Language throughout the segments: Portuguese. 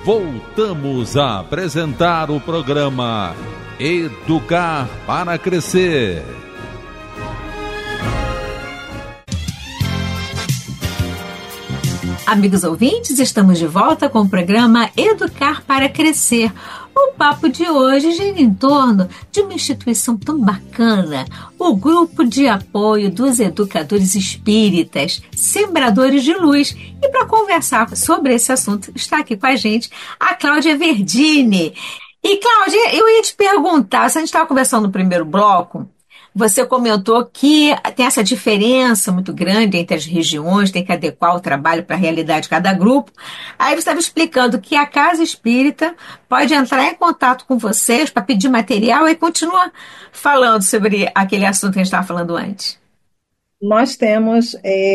Voltamos a apresentar o programa Educar para Crescer. Amigos ouvintes, estamos de volta com o programa Educar para Crescer. O papo de hoje gira em torno de uma instituição tão bacana, o Grupo de Apoio dos Educadores Espíritas, Sembradores de Luz. E para conversar sobre esse assunto, está aqui com a gente a Cláudia Verdini. E Cláudia, eu ia te perguntar, se a gente estava conversando no primeiro bloco, você comentou que tem essa diferença muito grande entre as regiões, tem que adequar o trabalho para a realidade de cada grupo. Aí você estava explicando que a Casa Espírita pode entrar em contato com vocês para pedir material e continua falando sobre aquele assunto que a gente estava falando antes. Nós temos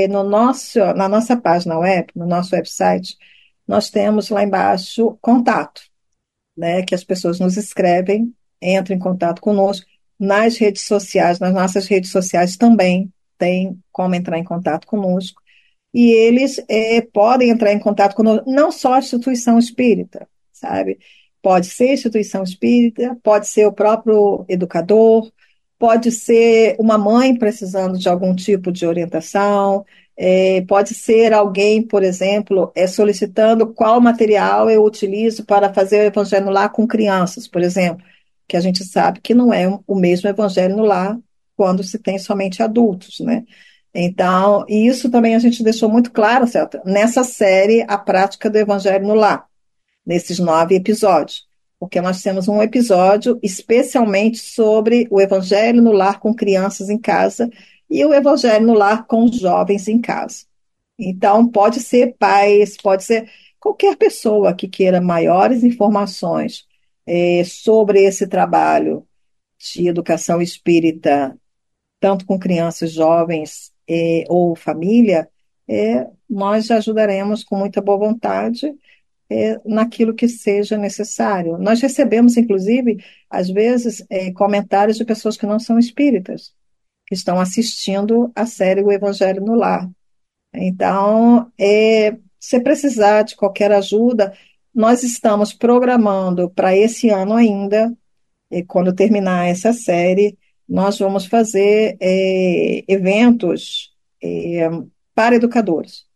na nossa página web, no nosso website, nós temos lá embaixo contato, né, que as pessoas nos escrevem, entram em contato conosco. Nas redes sociais, nas nossas redes sociais também tem como entrar em contato conosco. E eles podem entrar em contato conosco, não só a instituição espírita, sabe? Pode ser instituição espírita, pode ser o próprio educador, pode ser uma mãe precisando de algum tipo de orientação, pode ser alguém, por exemplo, solicitando qual material eu utilizo para fazer o Evangelho no Lar com crianças, por exemplo, que a gente sabe que não é o mesmo Evangelho no Lar quando se tem somente adultos, né? Então, isso também a gente deixou muito claro, certo? Nessa série, a prática do Evangelho no Lar, nesses 9 episódios, porque nós temos um episódio especialmente sobre o Evangelho no Lar com crianças em casa e o Evangelho no Lar com jovens em casa. Então, pode ser pais, pode ser qualquer pessoa que queira maiores informações sobre esse trabalho de educação espírita, tanto com crianças, jovens ou família, nós ajudaremos com muita boa vontade naquilo que seja necessário. Nós recebemos, inclusive, às vezes, comentários de pessoas que não são espíritas, que estão assistindo a série O Evangelho no Lar. Então, se precisar de qualquer ajuda, nós estamos programando para esse ano ainda, quando terminar essa série, nós vamos fazer eventos para educadores.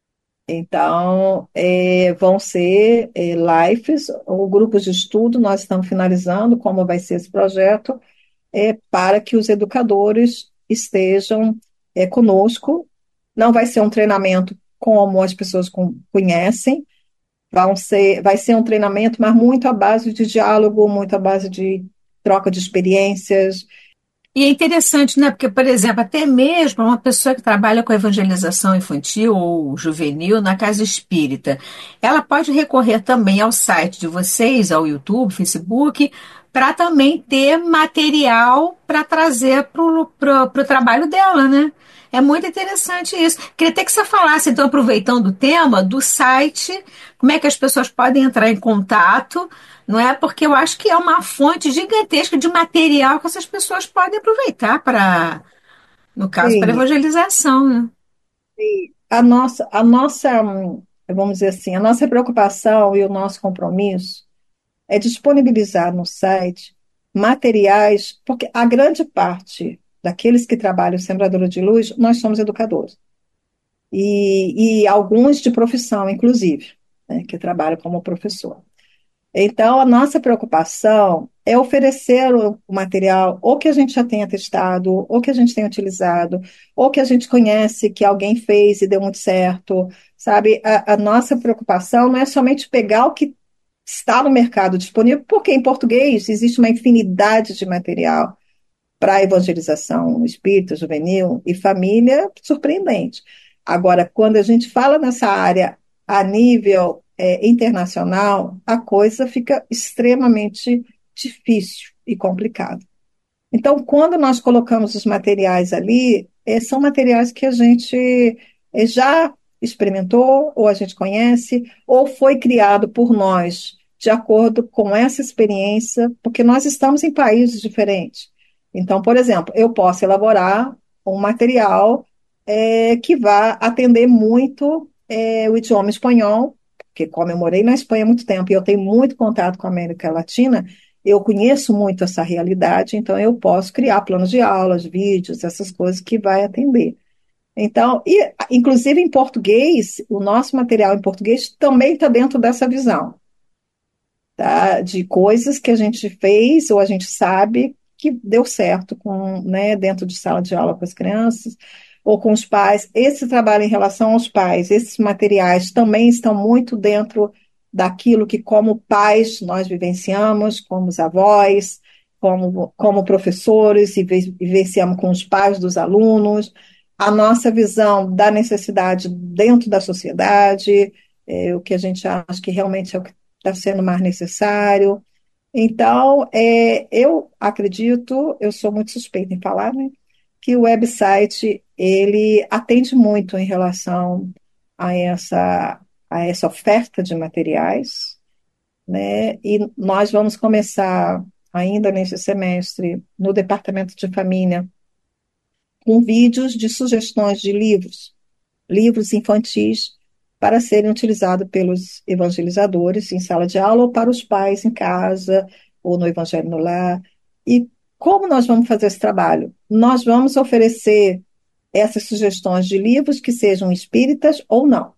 Então, vão ser lives ou grupos de estudo, nós estamos finalizando como vai ser esse projeto, para que os educadores estejam conosco. Não vai ser um treinamento como as pessoas conhecem, vai ser um treinamento, mas muito à base de diálogo, muito à base de troca de experiências. E é interessante, né? Porque, por exemplo, até mesmo uma pessoa que trabalha com evangelização infantil ou juvenil na casa espírita, ela pode recorrer também ao site de vocês, ao YouTube, Facebook, para também ter material para trazer para o trabalho dela, né? É muito interessante isso. Queria até que você falasse, então, aproveitando o tema, do site, como é que as pessoas podem entrar em contato, não é? Porque eu acho que é uma fonte gigantesca de material que essas pessoas podem aproveitar para, no caso, para Sim, evangelização, né? sim. Vamos dizer assim, a nossa preocupação e o nosso compromisso é disponibilizar no site materiais, porque a grande parte daqueles que trabalham Sembradora de Luz, nós somos educadores. E alguns de profissão, inclusive, né, que trabalham como professor. Então, a nossa preocupação é oferecer o material ou que a gente já tenha testado, ou que a gente tenha utilizado, ou que a gente conhece que alguém fez e deu muito certo, sabe? A nossa preocupação não é somente pegar o que está no mercado disponível, porque em português existe uma infinidade de material para evangelização espírita, juvenil e família, surpreendente. Agora, quando a gente fala nessa área a nível internacional, a coisa fica extremamente difícil e complicada. Então, quando nós colocamos os materiais ali, são materiais que a gente já experimentou, ou a gente conhece, ou foi criado por nós, de acordo com essa experiência, porque nós estamos em países diferentes. Então, por exemplo, eu posso elaborar um material que vá atender muito o idioma espanhol, porque como eu morei na Espanha há muito tempo e eu tenho muito contato com a América Latina, eu conheço muito essa realidade, então eu posso criar planos de aulas, vídeos, essas coisas que vai atender. Então, e, inclusive em português, o nosso material em português também está dentro dessa visão, tá? De coisas que a gente fez ou a gente sabe que deu certo com, né, dentro de sala de aula com as crianças ou com os pais. Esse trabalho em relação aos pais, esses materiais também estão muito dentro daquilo que, como pais, nós vivenciamos, como os avós, como professores, e vivenciamos com os pais dos alunos, a nossa visão da necessidade dentro da sociedade, o que a gente acha que realmente é o que está sendo mais necessário. Então, eu acredito, eu sou muito suspeita em falar, né, que o website ele atende muito em relação a essa oferta de materiais, né, e nós vamos começar ainda nesse semestre no departamento de família com vídeos de sugestões de livros infantis para serem utilizados pelos evangelizadores em sala de aula ou para os pais em casa ou no Evangelho no Lar. E como nós vamos fazer esse trabalho? Nós vamos oferecer essas sugestões de livros que sejam espíritas ou não.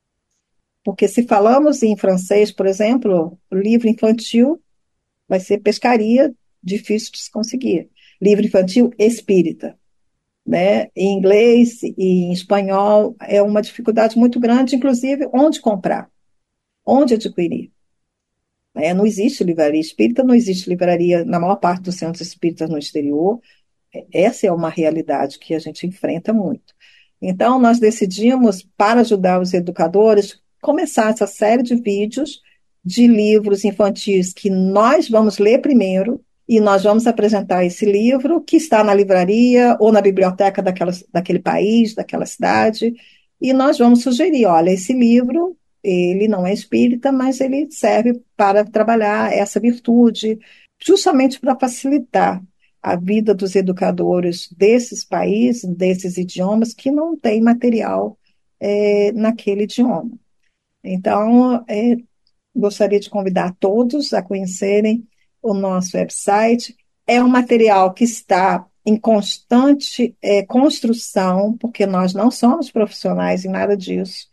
Porque se falamos em francês, por exemplo, o livro infantil vai ser pescaria, difícil de se conseguir. Livro infantil espírita, né? Em inglês e em espanhol é uma dificuldade muito grande, inclusive onde comprar, onde adquirir. Né? Não existe livraria espírita, não existe livraria na maior parte dos centros espíritas no exterior. Essa é uma realidade que a gente enfrenta muito. Então, nós decidimos, para ajudar os educadores, começar essa série de vídeos de livros infantis que nós vamos ler primeiro, e nós vamos apresentar esse livro que está na livraria ou na biblioteca daquele país, daquela cidade, e nós vamos sugerir, olha, esse livro, ele não é espírita, mas ele serve para trabalhar essa virtude, justamente para facilitar a vida dos educadores desses países, desses idiomas, que não tem material naquele idioma. Então, gostaria de convidar todos a conhecerem o nosso website. É um material que está em constante construção, porque nós não somos profissionais em nada disso.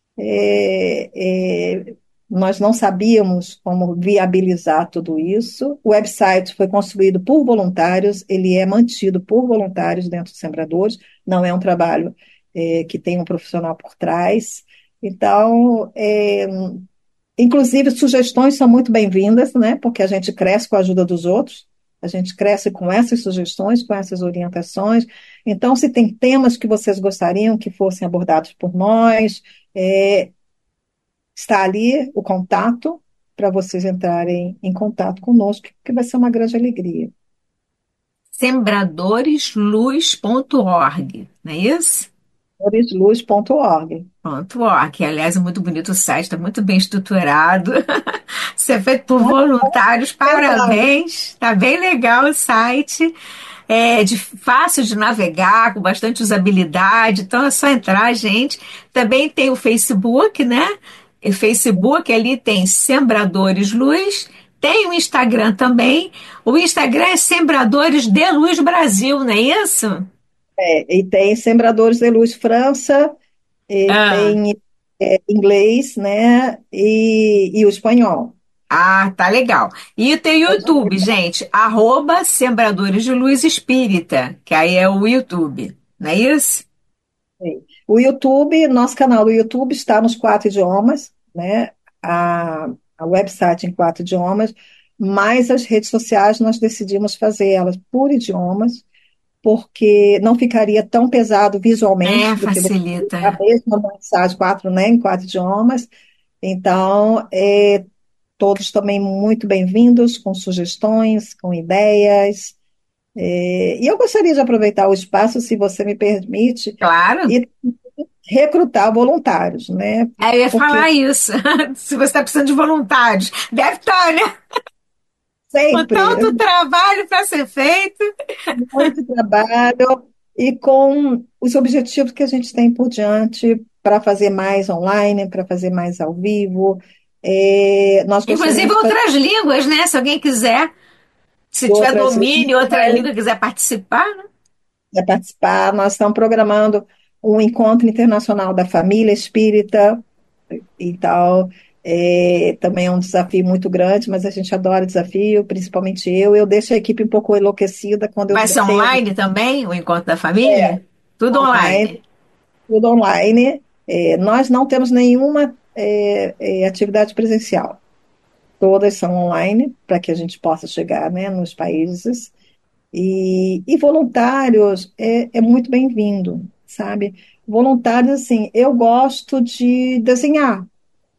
É, é, Nós não sabíamos como viabilizar tudo isso. O website foi construído por voluntários, ele é mantido por voluntários dentro dos Sembradores, não é um trabalho que tem um profissional por trás. Então, inclusive, sugestões são muito bem-vindas, né? Porque a gente cresce com a ajuda dos outros, a gente cresce com essas sugestões, com essas orientações. Então, se tem temas que vocês gostariam que fossem abordados por nós, está ali o contato para vocês entrarem em contato conosco, que vai ser uma grande alegria. Sembradoresluz.org, não é isso? Floresluz.org. Ponto .org, que aliás é muito bonito o site, está muito bem estruturado. Isso é feito por voluntários, parabéns. Está bem legal o site. Fácil de navegar, com bastante usabilidade. Então é só entrar, gente. Também tem o Facebook, né? O Facebook ali tem Sembradores Luz. Tem o Instagram também. O Instagram é Sembradores de Luz Brasil, não é isso? E tem Sembradores de Luz França, e Ah. tem inglês, né? E o espanhol. Ah, tá legal. E tem o YouTube, gente, @Sembradores de Luz Espírita, que aí é o YouTube, não é isso? O YouTube, nosso canal do YouTube está nos 4 idiomas, né? A website em 4 idiomas, mas as redes sociais nós decidimos fazer elas por idiomas, porque não ficaria tão pesado visualmente do que você Facilita. a mesma mensagem, né, em 4 idiomas. Então, todos também muito bem-vindos, com sugestões, com ideias. E eu gostaria de aproveitar o espaço, se você me permite, Claro. e recrutar voluntários, né? Eu ia Porque falar isso. Se você está precisando de voluntários, deve estar, né? Com sempre tanto trabalho para ser feito. muito trabalho. e com os objetivos que a gente tem por diante para fazer mais online, para fazer mais ao vivo. Nós Inclusive gostaríamos de fazer outras línguas, né? Se alguém quiser, se tiver outras domínio, outra línguas, língua, quiser participar, né? para participar. Nós estamos programando um encontro internacional da família espírita. Então, também é um desafio muito grande, mas a gente adora desafio, principalmente eu. Eu deixo a equipe um pouco enlouquecida quando eu Vai ser tenho online também, o encontro da família? Tudo online, online. tudo online. Nós não temos nenhuma atividade presencial. Todas são online, para que a gente possa chegar, né, nos países. E voluntários é muito bem-vindo, sabe? Voluntários, assim, eu gosto de desenhar.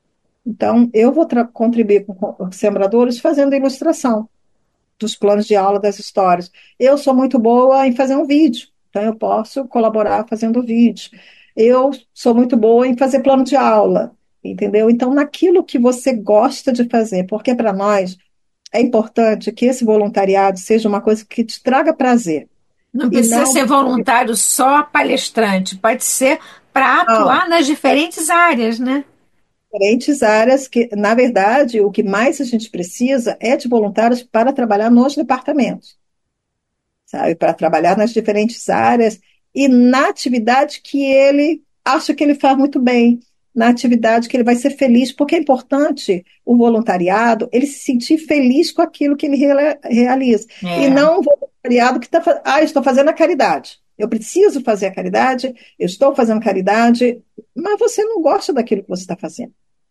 Então, eu vou contribuir com os sembradores fazendo ilustração dos planos de aula das histórias. Eu sou muito boa em fazer um vídeo, então eu posso colaborar fazendo vídeo. Eu sou muito boa em fazer plano de aula, entendeu? Então, naquilo que você gosta de fazer, porque para nós é importante que esse voluntariado seja uma coisa que te traga prazer Não e precisa não, ser voluntário só palestrante, pode ser para não atuar nas diferentes áreas, né? diferentes áreas que, na verdade, o que mais a gente precisa é de voluntários para trabalhar nos departamentos, sabe, para trabalhar nas diferentes áreas e na atividade que ele acha que ele faz muito bem, na atividade que ele vai ser feliz, porque é importante o voluntariado, ele se sentir feliz com aquilo que ele realiza, e É. não o voluntariado que está, estou fazendo a caridade. Eu preciso fazer a caridade, eu estou fazendo caridade, mas você não gosta daquilo que você está fazendo,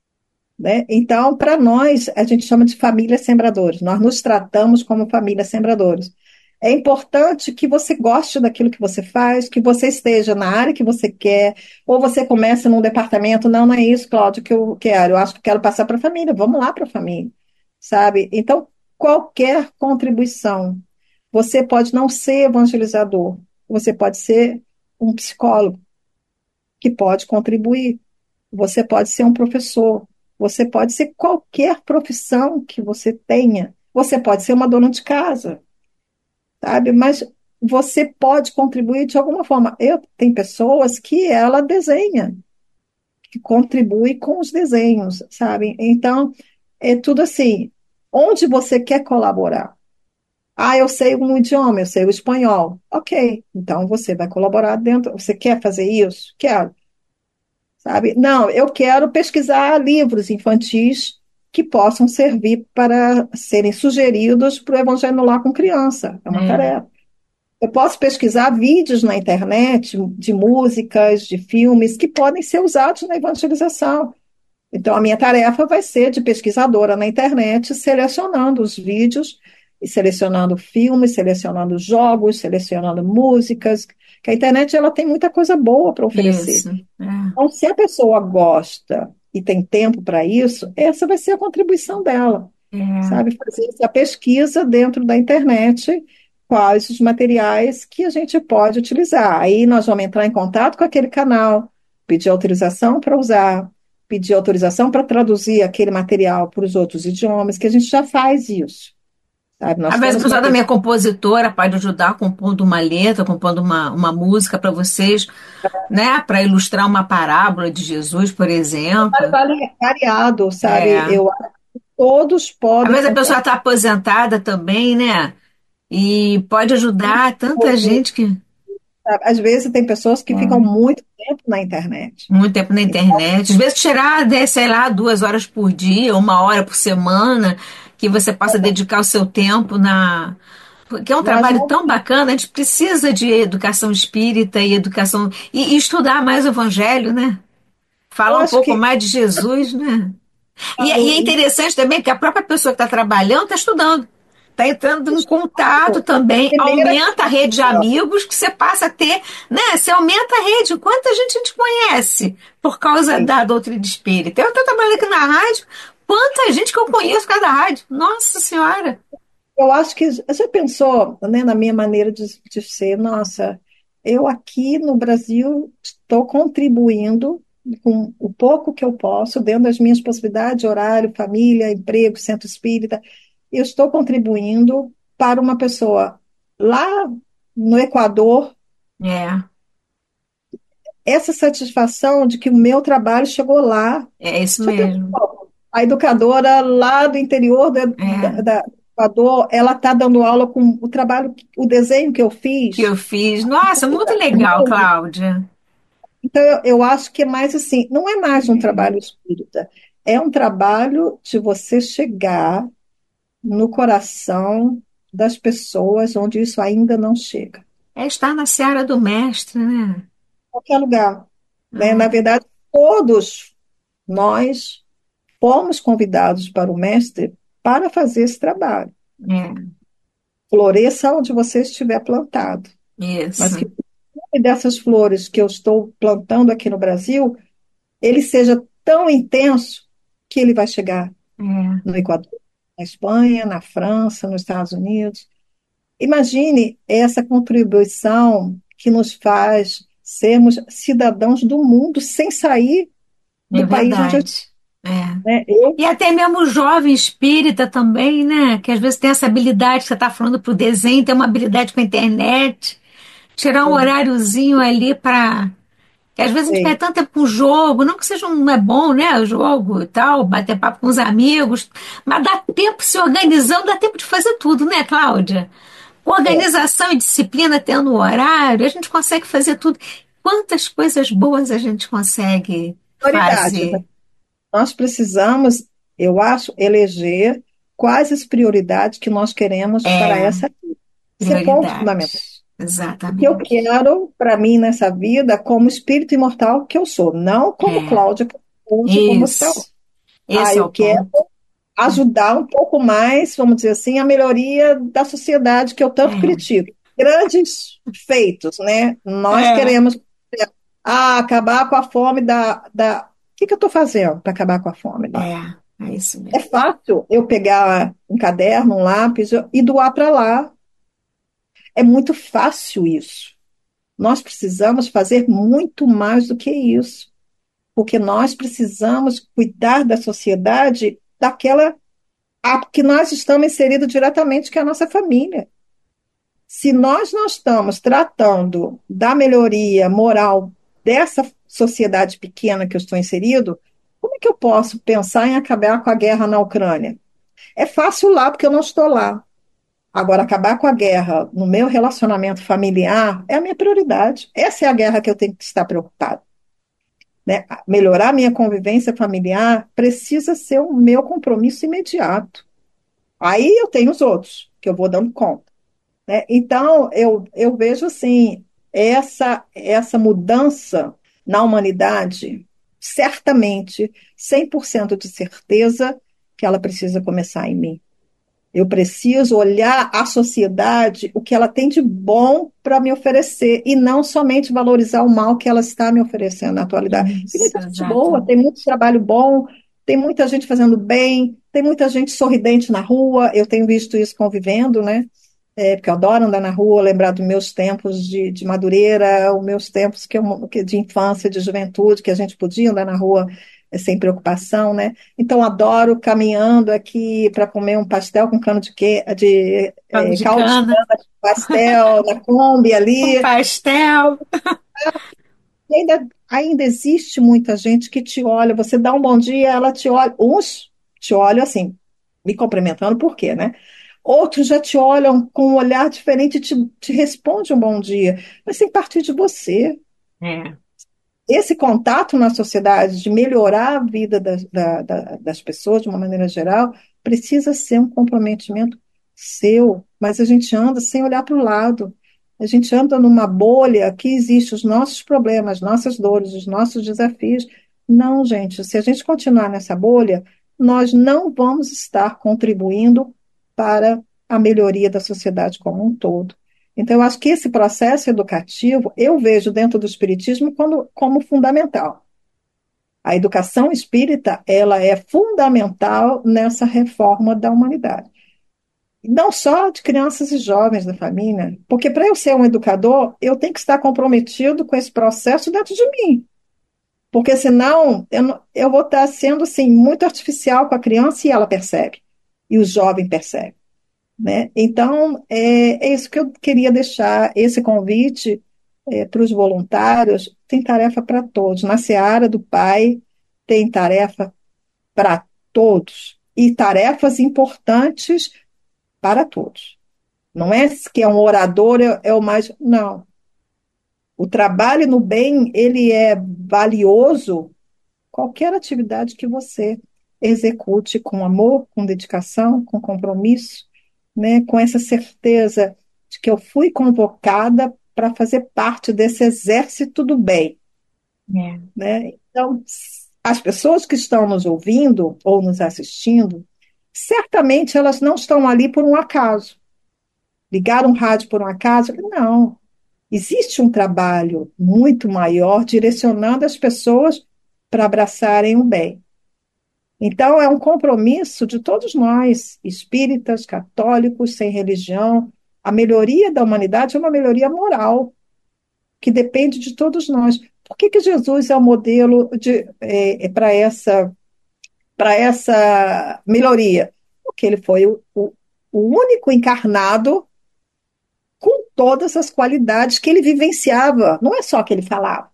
né? Então, para nós, a gente chama de família sembradores. Nós nos tratamos como família sembradores. É importante que você goste daquilo que você faz, que você esteja na área que você quer, ou você comece num departamento, não, não é isso, Cláudio, que eu quero. Eu acho que quero passar para a família, vamos lá para a família, sabe? Então, qualquer contribuição. Você pode não ser evangelizador, você pode ser um psicólogo que pode contribuir. Você pode ser um professor, você pode ser qualquer profissão que você tenha, você pode ser uma dona de casa, sabe? Mas você pode contribuir de alguma forma. Tem pessoas que ela desenha, que contribui com os desenhos, sabe? Então, é tudo assim. Onde você quer colaborar? Ah, eu sei um idioma, eu sei o espanhol. Ok, então você vai colaborar dentro. Você quer fazer isso? Quero. Sabe? Não, eu quero pesquisar livros infantis que possam servir para serem sugeridos para o Evangelho no Lar com criança. É uma É. tarefa. Eu posso pesquisar vídeos na internet de músicas, de filmes que podem ser usados na evangelização. Então, a minha tarefa vai ser de pesquisadora na internet, selecionando os vídeos, e selecionando filmes, selecionando jogos, selecionando músicas, que a internet ela tem muita coisa boa para oferecer. Isso. É. Então, se a pessoa gosta e tem tempo para isso, essa vai ser a contribuição dela, É. sabe? Fazer essa pesquisa dentro da internet, quais os materiais que a gente pode utilizar. Aí nós vamos entrar em contato com aquele canal, pedir autorização para usar, pedir autorização para traduzir aquele material para os outros idiomas, que a gente já faz isso, sabe? Às Nós vezes a temos pessoa material. também é compositora, pode ajudar compondo uma letra, compondo uma música para vocês, né? Para ilustrar uma parábola de Jesus, por exemplo. Variado, sabe? É. Eu acho que todos Às podem vezes a contar. pessoa está aposentada também, né? E pode ajudar tanta gente que. Sabe? Às vezes tem pessoas que ficam É. muito tempo na internet. Muito tempo na internet. Às vezes tirar, né, sei lá, 2 horas por dia, 1 hora por semana, que você possa dedicar o seu tempo na. Porque é um Nós trabalho não tão bacana, a gente precisa de educação espírita e educação. E estudar mais o Evangelho, né? eu Falar um acho pouco que mais de Jesus, né? E é claro, interessante também que a própria pessoa que está trabalhando está estudando. Está entrando em contato claro, também, primeira aumenta a rede de coisa, amigos que você passa a ter, né? Você aumenta a rede. Quanta gente a gente conhece por causa sim. da doutrina espírita? Eu estou trabalhando aqui na rádio, quanta gente que eu conheço por causa da rádio. Nossa Senhora! Eu acho que você pensou, né, na minha maneira de ser, nossa, eu aqui no Brasil estou contribuindo com o pouco que eu posso, dentro das minhas possibilidades, horário, família, emprego, centro espírita, eu estou contribuindo para uma pessoa lá no Equador É, Essa satisfação de que o meu trabalho chegou lá. é isso Já mesmo. pensou? A educadora lá do interior É, do Equador, ela está dando aula com o trabalho, o desenho que eu que eu fiz. fiz. Nossa, muito legal, Cláudia. Então, eu acho que é mais assim, não é mais um trabalho espírita, é um trabalho de você chegar no coração das pessoas onde isso ainda não chega. É estar na seara do mestre, né? Qualquer lugar, né? Na Ah, verdade, todos nós fomos convidados para o mestre para fazer esse trabalho. é, Floresça onde você estiver plantado, mas que isso. o perfume dessas flores que eu estou plantando aqui no Brasil, ele seja tão intenso que ele vai chegar É, no Equador, na Espanha, na França, nos Estados Unidos. Imagine essa contribuição que nos faz sermos cidadãos do mundo sem sair é do país onde eu estou, verdade. É. né? Eu E até mesmo o jovem espírita também, né? Que às vezes tem essa habilidade que você está falando para o desenho, tem uma habilidade com a internet, tirar um horáriozinho ali para. Que às vezes a gente perde sei, tanto tempo com o jogo, não que seja não é bom, né? O jogo e tal, bater papo com os amigos, mas dá tempo se organizando, dá tempo de fazer tudo, né, Cláudia? é, Organização e disciplina tendo o horário, a gente consegue fazer tudo. Quantas coisas boas a gente consegue prioridade. fazer? Nós precisamos, eu acho, eleger quais as prioridades que nós queremos para É, essa vida. Isso é ponto fundamental. prioridade. O que eu Exatamente. quero para mim nessa vida como espírito imortal que eu sou, não como É, Cláudia, que hoje como está. isso. Ah, Esse é eu o quero ponto. ajudar um pouco mais, vamos dizer assim, a melhoria da sociedade que eu tanto É, critico. Grandes feitos, né? Nós é, queremos acabar com a fome da... O que que eu estou fazendo para acabar com a fome lá? é isso É mesmo. fácil eu pegar um caderno, um lápis e doar para lá. É muito fácil isso. Nós precisamos fazer muito mais do que isso, porque nós precisamos cuidar da sociedade daquela a que nós estamos inseridos diretamente, que é a nossa família. Se nós não estamos tratando da melhoria moral dessa sociedade pequena que eu estou inserido, como é que eu posso pensar em acabar com a guerra na Ucrânia? É fácil lá, porque eu não estou lá. Agora, acabar com a guerra no meu relacionamento familiar é a minha prioridade. Essa é a guerra que eu tenho que estar preocupado, né? Melhorar a minha convivência familiar precisa ser o meu compromisso imediato. Aí eu tenho os outros, que eu vou dando conta, né? Então, eu vejo assim, essa mudança na humanidade, certamente, 100% de certeza que ela precisa começar em mim. Eu preciso olhar a sociedade, o que ela tem de bom para me oferecer, e não somente valorizar o mal que ela está me oferecendo na atualidade. Tem Isso, muita gente boa, tem exatamente. muito trabalho bom, tem muita gente fazendo bem, tem muita gente sorridente na rua, eu tenho visto isso convivendo, né? Porque eu adoro andar na rua, lembrar dos meus tempos de Madureira, os meus tempos de infância, de juventude, que a gente podia andar na rua sem preocupação, né? Então, adoro caminhando aqui para comer um pastel com cano Caldo de caldo de cana, cana, pastel na Kombi um ali. pastel. E ainda existe muita gente que te olha, você dá um bom dia, ela te olha, uns te olham assim, me cumprimentando, por quê, né? Outros já te olham com um olhar diferente e te responde um bom dia, mas tem que partir de você. É, Esse contato na sociedade, de melhorar a vida das pessoas de uma maneira geral, precisa ser um comprometimento seu, mas a gente anda sem olhar para o lado. A gente anda numa bolha que existe os nossos problemas, nossas dores, os nossos desafios. Não, gente, se a gente continuar nessa bolha, nós não vamos estar contribuindo para a melhoria da sociedade como um todo. Então, eu acho que esse processo educativo eu vejo dentro do espiritismo como fundamental. A educação espírita, ela é fundamental nessa reforma da humanidade. Não só de crianças e jovens da família, porque para eu ser um educador, eu tenho que estar comprometido com esse processo dentro de mim. Porque senão eu vou estar sendo assim, muito artificial com a criança e ela percebe, e o jovem percebe, né? Então, é isso que eu queria deixar, esse convite para os voluntários, tem tarefa para todos. Na seara do Pai, tem tarefa para todos. E tarefas importantes para todos. Não é que é um orador, é o mais. Não. O trabalho no bem, ele é valioso. Qualquer atividade que você execute com amor, com dedicação, com compromisso, né, com essa certeza de que eu fui convocada para fazer parte desse exército do bem. É. Né? Então, as pessoas que estão nos ouvindo ou nos assistindo, certamente elas não estão ali por um acaso. Ligaram o rádio por um acaso? Não. Existe um trabalho muito maior direcionando as pessoas para abraçarem o bem. Então, é um compromisso de todos nós, espíritas, católicos, sem religião. A melhoria da humanidade é uma melhoria moral, que depende de todos nós. Por que Jesus é o modelo para essa melhoria? Porque ele foi o único encarnado com todas as qualidades que ele vivenciava. Não é só que ele falava,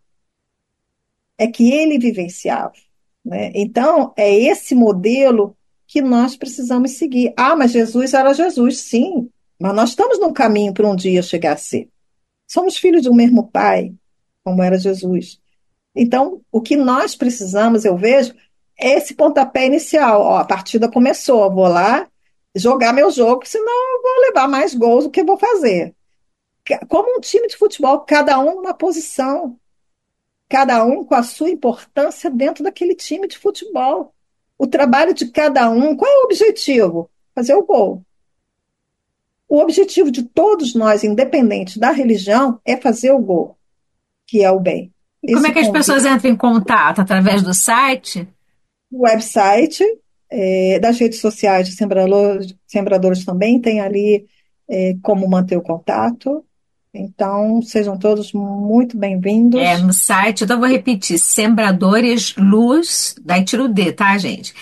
é que ele vivenciava. Né? Então, é esse modelo que nós precisamos seguir. Ah, mas Jesus era Jesus, sim, mas nós estamos no caminho para um dia chegar a ser. Somos filhos do mesmo Pai, como era Jesus. Então, o que nós precisamos, eu vejo, é esse pontapé inicial. Ó, a partida começou, eu vou lá jogar meu jogo, senão eu vou levar mais gols do que eu vou fazer. Como um time de futebol, cada um na posição, cada um com a sua importância dentro daquele time de futebol. O trabalho de cada um, qual é o objetivo? Fazer o gol. O objetivo de todos nós, independente da religião, é fazer o gol, que é o bem. E como é que as pessoas entram em contato? Através do site? O website, das redes sociais de Sembradores também tem ali como manter o contato. Então, sejam todos muito bem-vindos. No site, então eu vou repetir, Sembradores Luz, daí tira o D, tá, gente?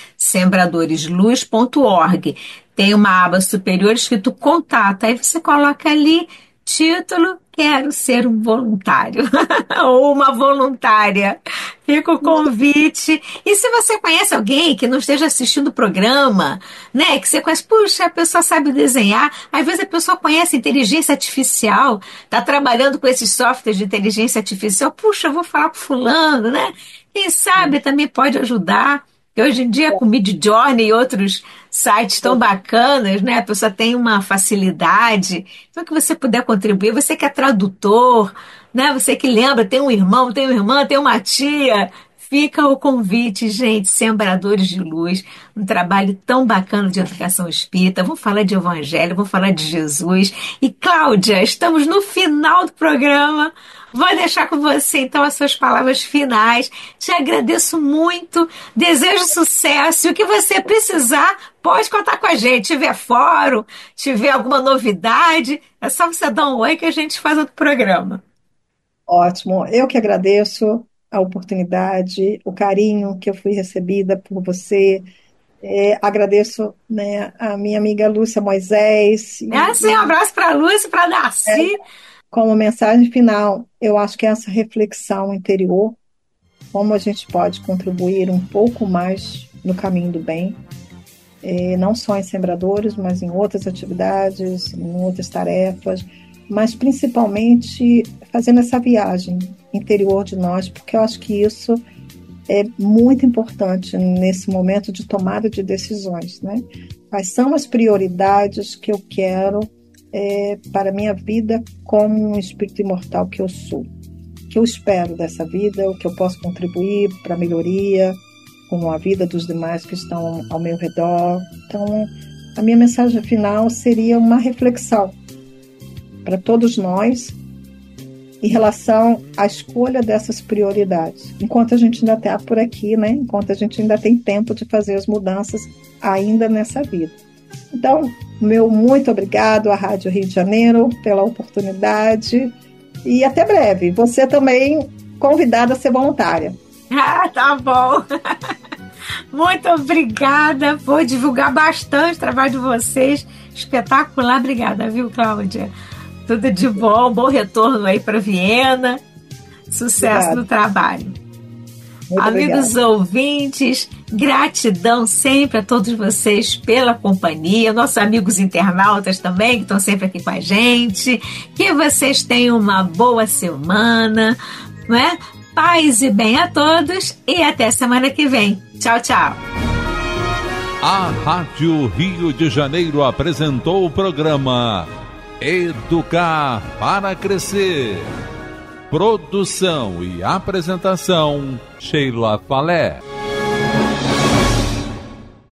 Sembradoresluz.org. Tem uma aba superior escrito contato, aí você coloca ali, título, quero ser um voluntário, ou uma voluntária. Fica o convite. E se você conhece alguém que não esteja assistindo o programa, né? Que você conhece, puxa, a pessoa sabe desenhar. Às vezes a pessoa conhece inteligência artificial, está trabalhando com esses softwares de inteligência artificial. Puxa, eu vou falar com fulano, né? Quem sabe também pode ajudar. E hoje em dia, com Midjourney e outros sites tão bacanas, né? A pessoa tem uma facilidade. Então, que você puder contribuir, você que é tradutor, né? Você que lembra, tem um irmão, tem uma irmã, tem uma tia. Fica o convite, gente, Sembradores de Luz, um trabalho tão bacana de educação espírita. Vamos falar de evangelho, vamos falar de Jesus. E Cláudia, estamos no final do programa. Vou deixar com você, então, as suas palavras finais. Te agradeço muito, desejo sucesso. E o que você precisar, pode contar com a gente. Tiver fórum, tiver alguma novidade, é só você dar um oi que a gente faz outro programa. Ótimo. Eu que agradeço a oportunidade, o carinho que eu fui recebida por você. Agradeço, né, a minha amiga Lúcia Moisés. Sim, um abraço para a Lúcia e para a Darcy. Como mensagem final, eu acho que essa reflexão interior, como a gente pode contribuir um pouco mais no caminho do bem, não só em Sembradores, mas em outras atividades, em outras tarefas, mas principalmente fazendo essa viagem interior de nós, porque eu acho que isso é muito importante nesse momento de tomada de decisões, né? Quais são as prioridades que eu quero para a minha vida como um espírito imortal que eu sou? O que eu espero dessa vida, o que eu posso contribuir para a melhoria, com a vida dos demais que estão ao meu redor. Então, a minha mensagem final seria uma reflexão para todos nós em relação à escolha dessas prioridades. Enquanto a gente ainda está por aqui, né? Enquanto a gente ainda tem tempo de fazer as mudanças ainda nessa vida. Então, meu muito obrigado à Rádio Rio de Janeiro pela oportunidade e até breve. Você também convidada a ser voluntária. Tá bom. Muito obrigada. Vou divulgar bastante o trabalho de vocês. Espetacular. Obrigada, viu, Cláudia? Tudo de bom, bom retorno aí para Viena. Sucesso no trabalho. Muito Amigos ouvintes, gratidão sempre a todos vocês pela companhia, nossos amigos internautas também, que estão sempre aqui com a gente. Que vocês tenham uma boa semana, não é? Paz e bem a todos e até semana que vem. Tchau, tchau. A Rádio Rio de Janeiro apresentou o programa Educar para Crescer. Produção e apresentação, Sheila Falé.